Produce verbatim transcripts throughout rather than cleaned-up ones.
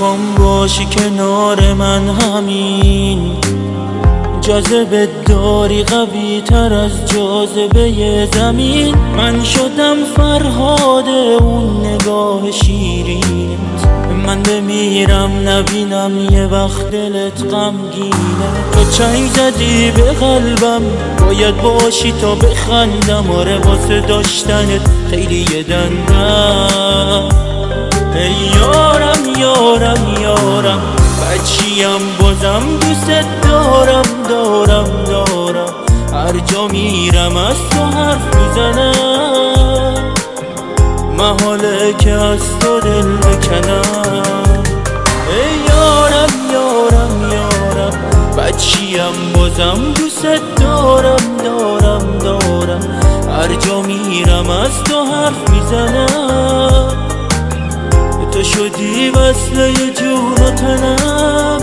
میخوام باشی کنار من، همین جاذبه داری قوی تر از جاذبه زمین. من شدم فرهاد اون نگاه شیرینت، من بمیرم نبینم یه وقت دلت غمگینه. تو چنگ زدی به قلبم، باید باشی تا بخندم. آره واسه داشتنت خیلی یه دندم. ای یارم یارم یارم، بچیم بازم دوست دارم دارم دارم. هر جا میرم از تو حرف میزنم، محاله که از تو دل بکنم. ای یارم یارم یارم، بچیم بازم دوست دارم دارم دارم. هر جا میرم از تو حرف میزنم، تو شدی وصله جون و تنم.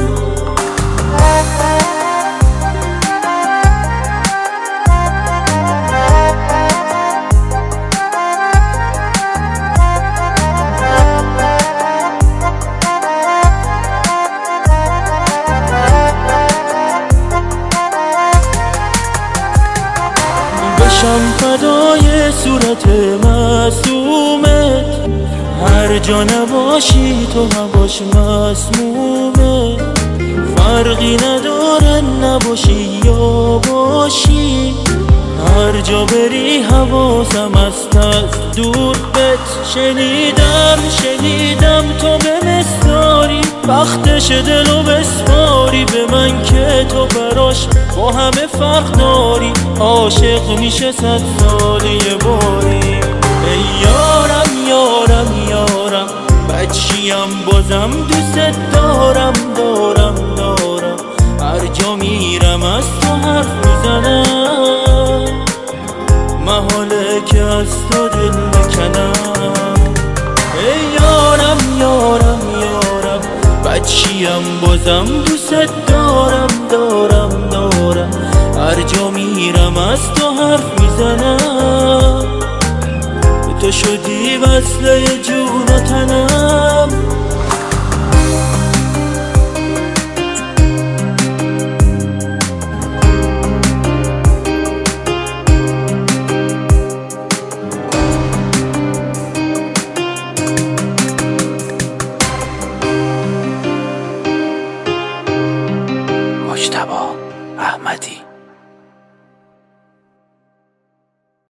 بشم فدای صورت معصومت، هر جا نباشی تو هواش مسمومه. فرقی نداره نباشی یا باشی، هر جا بری حواسم است از دور بهت. شنیدم شنیدم تو به مصداری، وقتش دلو بسپاری به من که تو براش با همه فرق داری. عاشق میشه صد سال یه باری. ای یارم یارم یارم، بچیم بازم دوست دارم دارم دارم. هر جا میرم از تو حرف میزنم، محاله که از تو دل بکنم. ای یارم یارم یارم، بچیم بازم دوست دارم دارم دارم. هر جا میرم از تو حرف میزنم، تو شدی وصله جون و تنم. مجتبی احمدی.